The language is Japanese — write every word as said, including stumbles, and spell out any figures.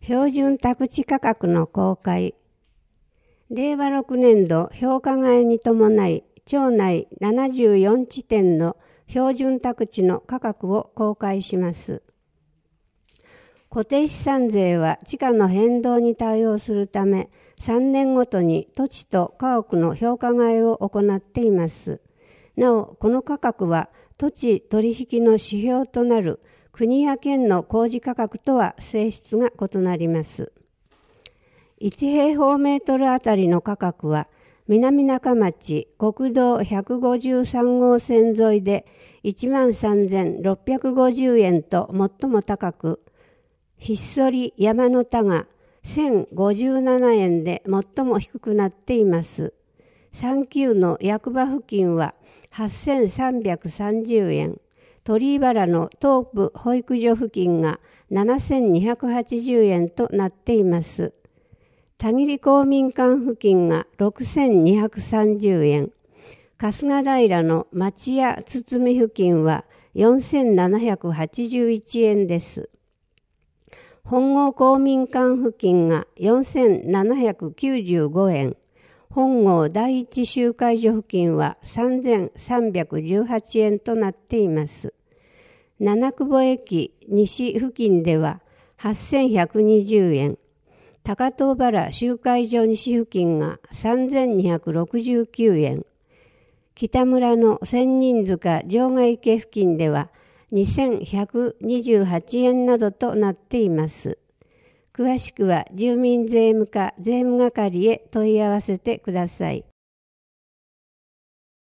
標準宅地価格の公開。れいわろくねんど評価替えに伴い、町内ななじゅうよんちてんの標準宅地の価格を公開します。固定資産税は地価の変動に対応するため、さんねんごとに土地と家屋の評価替えを行っています。なお、この価格は土地取引の指標となる国や県の公示価格とは性質が異なります。いち平方メートルあたりの価格は、南中町国道ひゃくごじゅうさんごうせん沿いで いちまんさんぜんろっぴゃくごじゅうえんと最も高く、ひっそり山の田がせんごじゅうななえんで最も低くなっています。三級の役場付近ははっせんさんびゃくさんじゅうえん、鳥居原の東部保育所付近がななせんにひゃくはちじゅうえんとなっています。田切公民館付近がろくせんにひゃくさんじゅうえん、春日平の町屋堤付近はよんせんななひゃくはちじゅういちえんです。本郷公民館付近がよんせんななひゃくきゅうじゅうごえん、本郷第一集会所付近はさんぜんさんびゃくじゅうはちえんとなっています。七久保駅西付近でははっせんひゃくにじゅうえん、高遠原集会所西付近がさんぜんにひゃくろくじゅうきゅうえん、北村の千人塚場外池付近ではにせんひゃくにじゅうはちえんなどとなっています。詳しくは住民税務課税務係へ問い合わせてください。